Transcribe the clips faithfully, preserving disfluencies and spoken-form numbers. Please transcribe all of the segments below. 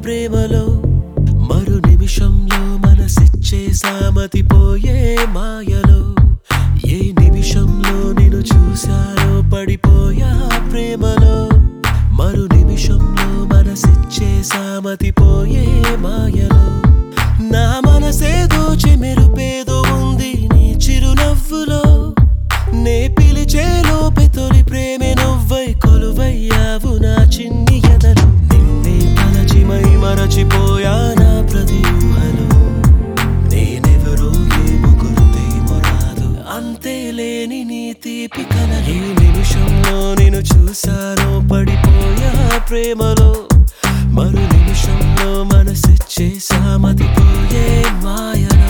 ప్రేమలో మరు నిమిషంలో మనసిచ్చే సామతిపోయే మాయలో ఏ నిమిషంలో నిన్ను చూశానో పడిపోయా ప్రేమలో మరు నిమిషంలో మనసిచ్చే సామతిపోయే మాయలో నా మనసేదో చెమెరుపేదో ఉంది నీ చిరునవ్వులో నే పిలిచే లోపే తొలి ప్రేమే నువ్వై కొలువయ్యావు నా చిన్ని ఎదలో నిన్నే తలచి మై మరచిపోయా నా ప్రతి ఊహలో నేనెవరో ఏమో గుర్తేమో రాదు అంతే లేని నీ తీపి కల ఈ నిమిషంలో నిన్ను చూశానో పడిపోయా ప్రేమలో మరు నిమిషంలో మనసిచ్చే సామతిపోయే మాయలో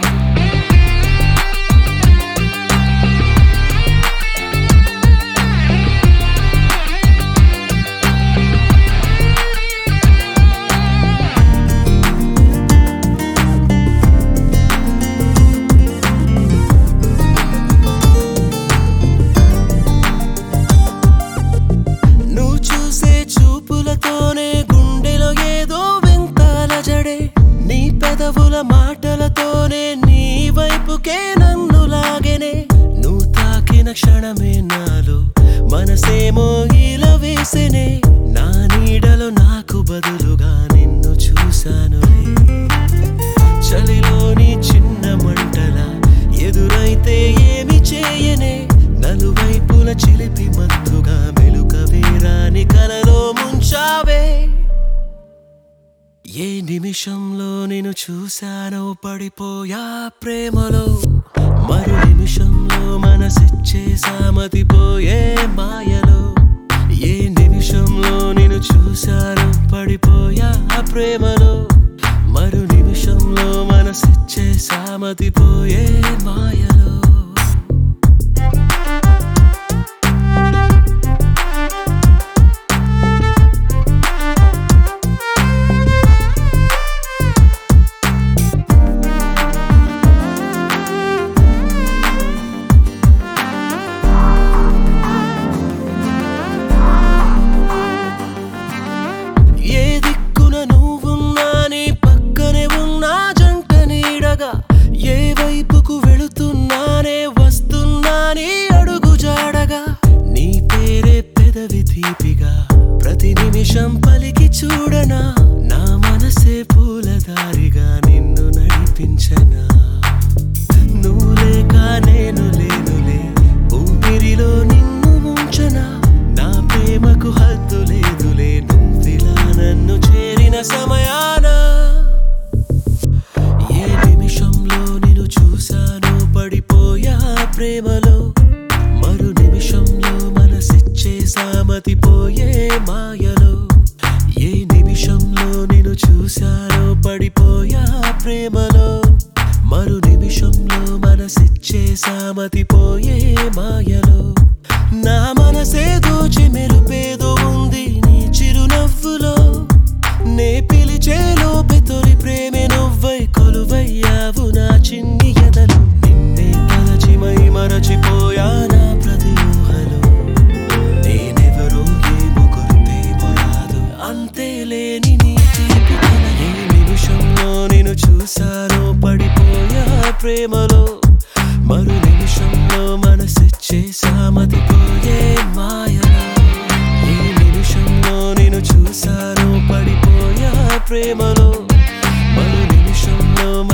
మాటలతోనే నీ వైపుకే నన్ను లాగెనే నువ్వు తాకిన క్షణమే నాలో మనసేమో ఇలా వేసెనే నా నీడలో నాకు బదులుగా నిన్ను చూశానులే చలిలోని చిన్న మంటల ఎదురైతే ఏమి చేయనే నలువైపుల చిలిపి మత్తుగా మెలుకవే రాని కలలో ముంచావే ఏ నిమిషంలో నిన్ను చూశానో పడిపోయా ప్రేమలో మరు నిమిషంలో మనసిచ్చే సామతిపోయే మాయలో ఏ నిమిషంలో నిన్ను చూశానో పడిపోయా ప్రేమలో మరు నిమిషంలో మనసిచ్చే సామతిపోయే మాయలో ఏ వైపుకు వెళుతున్నానే వస్తున్నానే అడుగు జాడగా నీ పేరే పెదవి తీపిగా ప్రతి నిమిషం పలికి చూడనా నా మనసే పూలదారిగా నిన్ను నడిపించనా నువ్వు లేక నేను లేనులే ఊపిరిలో నిన్ను ముంచనా నా ప్రేమకు హద్దు లేదులే నువ్విలా నన్ను చేరిన సమయాన ప్రేమలో మరు నిమిషంలో మనసిచ్చే సామతిపోయే మాయలో ఏ నిమిషంలో నిన్ను చూశానో పడిపోయా ప్రేమలో మరు నిమిషంలో మనసిచ్చే సామతిపోయే మాయలో నా మనసేదో చెమెరుపేదో ఉంది నీ చిరునవ్వులో నే పిలిచే లోపే తొలి ప్రేమే నువ్వై కొలువయ్యావు నా చిన్ని ఎదలో మై మరచిపోయా నా ప్రతి ఊహలో నేనెవరో ఏమో గుర్తేమో రాదు అంతే లేని నీ తీపి కల ఏ నిమిషంలో నిన్ను చూశానో పడిపోయా ప్రేమలో మరు నిమిషంలో మనసిచ్చే సామతిపోయే మాయలో ఏ నిమిషంలో నిన్ను చూశానో పడిపోయా ప్రేమలో మరు నిమిషంలో